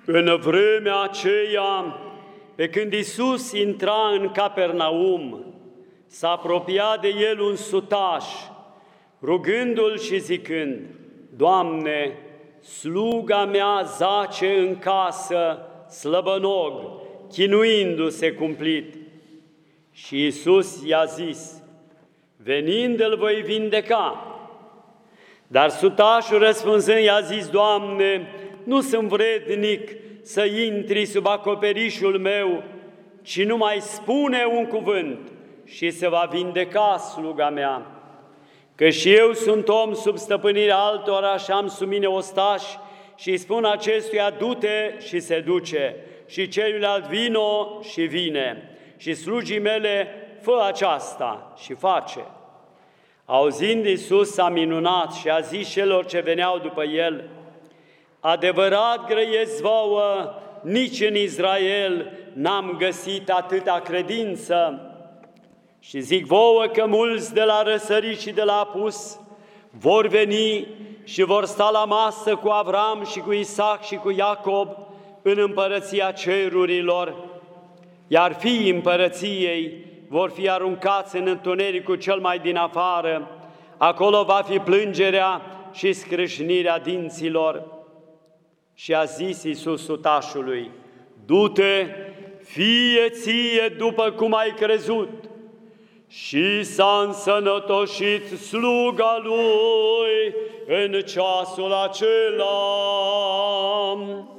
În vremea aceea, pe când Iisus intra în Capernaum, s-a apropiat de el un sutaș, rugându-l și zicând: Doamne, sluga mea zace în casă, slăbănog, chinuindu-se cumplit. Și Iisus i-a zis: venind îl voi vindeca. Dar sutașul răspunzând i-a zis: Doamne, nu sunt vrednic să intri sub acoperișul meu, ci numai spune un cuvânt și se va vindeca sluga mea. Că și eu sunt om sub stăpânirea altora și am sub mine ostași și îi spun acestuia: du-te și se duce, și celuilalt: vino și vine, și slugii mele: fă aceasta și face. Auzind, Iisus s-a minunat și a zis celor ce veneau după el: adevărat grăiesc vouă, nici în Israel n-am găsit atâta credință. Și zic vouă că mulți de la răsărit și de la apus vor veni și vor sta la masă cu Avram și cu Isaac și cu Iacob în împărăția cerurilor, iar fiii împărăției vor fi aruncați în întunericul cel mai din afară, acolo va fi plângerea și scrâșnirea dinților. Și a zis Iisus sutașului: du-te, fie ție după cum ai crezut. Și s-a însănătoșit sluga lui în ceasul acela.